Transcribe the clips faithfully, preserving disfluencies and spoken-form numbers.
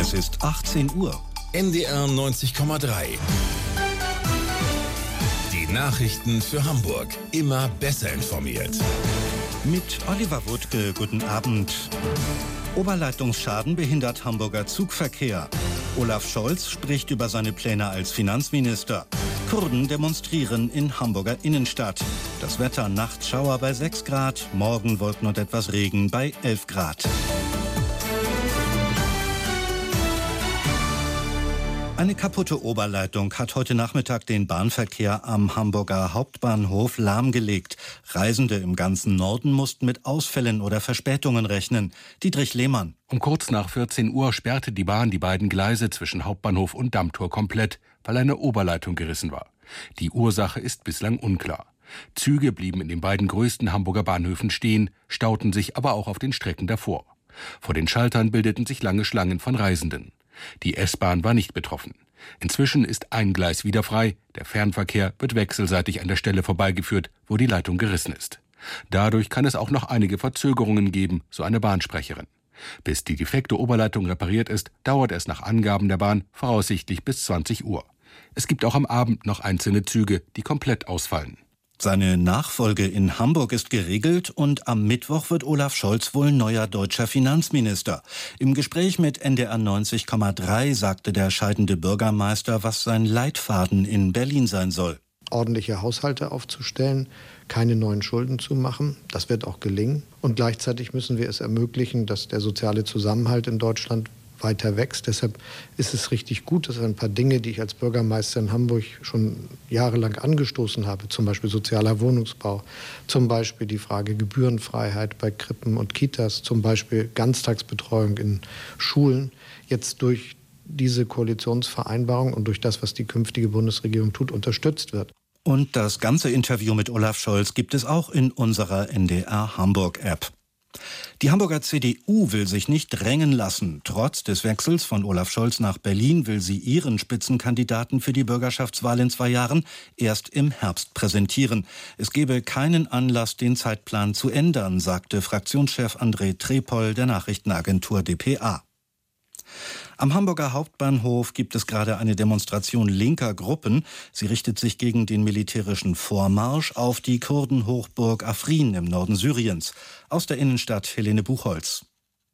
Es ist achtzehn Uhr. N D R neunzig Komma drei. Die Nachrichten für Hamburg. Immer besser informiert. Mit Oliver Wuttke, guten Abend. Oberleitungsschaden behindert Hamburger Zugverkehr. Olaf Scholz spricht über seine Pläne als Finanzminister. Kurden demonstrieren in Hamburger Innenstadt. Das Wetter nachts Schauer bei sechs Grad, morgen Wolken und etwas Regen bei elf Grad. Eine kaputte Oberleitung hat heute Nachmittag den Bahnverkehr am Hamburger Hauptbahnhof lahmgelegt. Reisende im ganzen Norden mussten mit Ausfällen oder Verspätungen rechnen. Dietrich Lehmann. Um kurz nach vierzehn Uhr sperrte die Bahn die beiden Gleise zwischen Hauptbahnhof und Dammtor komplett, weil eine Oberleitung gerissen war. Die Ursache ist bislang unklar. Züge blieben in den beiden größten Hamburger Bahnhöfen stehen, stauten sich aber auch auf den Strecken davor. Vor den Schaltern bildeten sich lange Schlangen von Reisenden. Die S-Bahn war nicht betroffen. Inzwischen ist ein Gleis wieder frei. Der Fernverkehr wird wechselseitig an der Stelle vorbeigeführt, wo die Leitung gerissen ist. Dadurch kann es auch noch einige Verzögerungen geben, so eine Bahnsprecherin. Bis die defekte Oberleitung repariert ist, dauert es nach Angaben der Bahn voraussichtlich bis zwanzig Uhr. Es gibt auch am Abend noch einzelne Züge, die komplett ausfallen. Seine Nachfolge in Hamburg ist geregelt und am Mittwoch wird Olaf Scholz wohl neuer deutscher Finanzminister. Im Gespräch mit N D R neunzig Komma drei sagte der scheidende Bürgermeister, was sein Leitfaden in Berlin sein soll. Ordentliche Haushalte aufzustellen, keine neuen Schulden zu machen. Das wird auch gelingen. Und gleichzeitig müssen wir es ermöglichen, dass der soziale Zusammenhalt in Deutschland weiter wächst. Deshalb ist es richtig gut, dass ein paar Dinge, die ich als Bürgermeister in Hamburg schon jahrelang angestoßen habe, zum Beispiel sozialer Wohnungsbau, zum Beispiel die Frage Gebührenfreiheit bei Krippen und Kitas, zum Beispiel Ganztagsbetreuung in Schulen, jetzt durch diese Koalitionsvereinbarung und durch das, was die künftige Bundesregierung tut, unterstützt wird. Und das ganze Interview mit Olaf Scholz gibt es auch in unserer N D R Hamburg-App. Die Hamburger C D U will sich nicht drängen lassen. Trotz des Wechsels von Olaf Scholz nach Berlin will sie ihren Spitzenkandidaten für die Bürgerschaftswahl in zwei Jahren erst im Herbst präsentieren. Es gebe keinen Anlass, den Zeitplan zu ändern, sagte Fraktionschef André Trepol der Nachrichtenagentur D P A. Am Hamburger Hauptbahnhof gibt es gerade eine Demonstration linker Gruppen. Sie richtet sich gegen den militärischen Vormarsch auf die Kurdenhochburg Afrin im Norden Syriens. Aus der Innenstadt Helene Buchholz.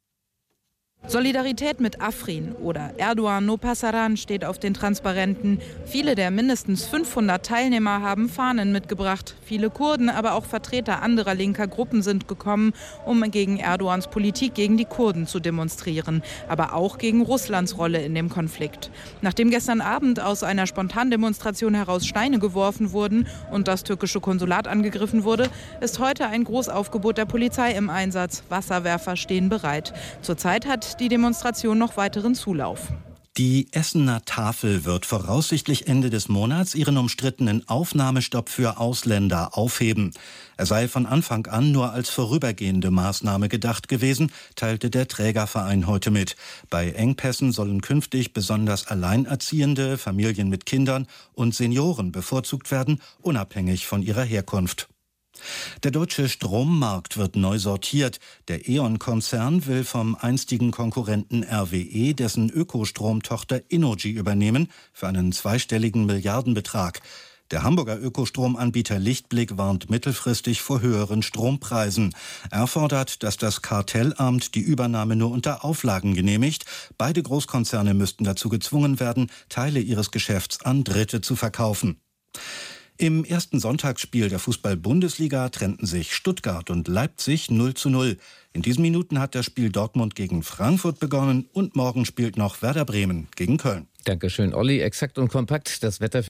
Solidarität mit Afrin oder Erdogan no Passaran steht auf den Transparenten. Viele der mindestens fünfhundert Teilnehmer haben Fahnen mitgebracht. Viele Kurden, aber auch Vertreter anderer linker Gruppen sind gekommen, um gegen Erdogans Politik gegen die Kurden zu demonstrieren, aber auch gegen Russlands Rolle in dem Konflikt. Nachdem gestern Abend aus einer Spontandemonstration heraus Steine geworfen wurden und das türkische Konsulat angegriffen wurde, ist heute ein Großaufgebot der Polizei im Einsatz. Wasserwerfer stehen bereit. Zurzeit hat die Demonstration noch weiteren Zulauf. Die Essener Tafel wird voraussichtlich Ende des Monats ihren umstrittenen Aufnahmestopp für Ausländer aufheben. Er sei von Anfang an nur als vorübergehende Maßnahme gedacht gewesen, teilte der Trägerverein heute mit. Bei Engpässen sollen künftig besonders Alleinerziehende, Familien mit Kindern und Senioren bevorzugt werden, unabhängig von ihrer Herkunft. Der deutsche Strommarkt wird neu sortiert. Der E.ON-Konzern will vom einstigen Konkurrenten R W E dessen Ökostromtochter Innogy übernehmen für einen zweistelligen Milliardenbetrag. Der Hamburger Ökostromanbieter Lichtblick warnt mittelfristig vor höheren Strompreisen. Er fordert, dass das Kartellamt die Übernahme nur unter Auflagen genehmigt. Beide Großkonzerne müssten dazu gezwungen werden, Teile ihres Geschäfts an Dritte zu verkaufen. Im ersten Sonntagsspiel der Fußball-Bundesliga trennten sich Stuttgart und Leipzig null zu null. In diesen Minuten hat das Spiel Dortmund gegen Frankfurt begonnen und morgen spielt noch Werder Bremen gegen Köln. Dankeschön, Olli. Exakt und kompakt das Wetter.